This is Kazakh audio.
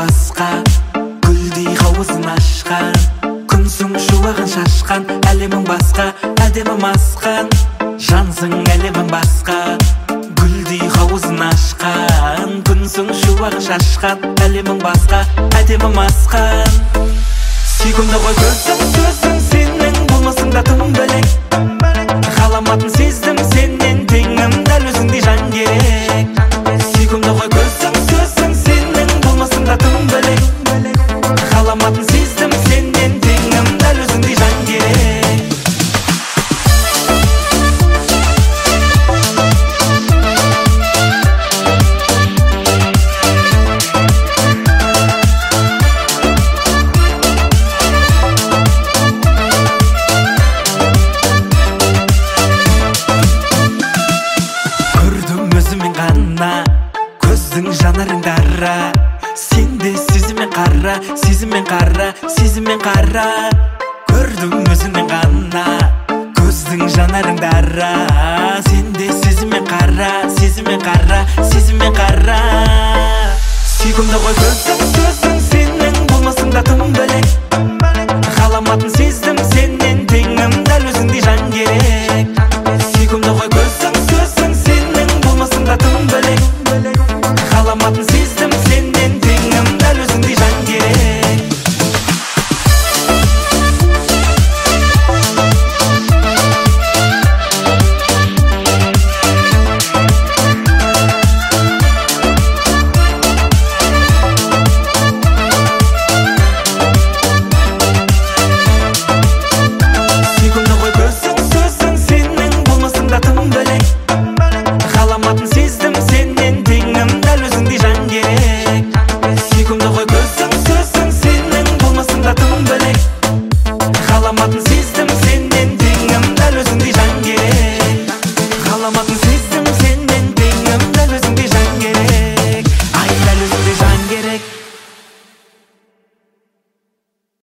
басқа, гүлдей қауызын ашқан, күнсің шуағын шашқан, әлемің басқа, әдемім асқан, жансың әлемің басқа, гүлдей қауызын ашқан, күнсің шуағын шашқан, әлемің басқа, әдемім асқан. Сүйкімді ғой көзің, сөзің сенің, болмасың да тым бөлек. Ғаламатын сездім сенен, теңім дәл өзіңдей жан керек. Сүйкімді ғой көзің, сөзің сенің, болмасың да тым бөлек. Ғаламатын сездім сенен, теңім дәл өзіңдей жан керек. Көздің жанарың дара, сенде сезіммен қара, сезіммен қара, сезіммен қара. Көрдім өзіңнен ғана, көздің жанарың дара, сенде сезіммен қара, сезіммен қара, сезіммен қара. Сүйкімді ғой көзің, сөзің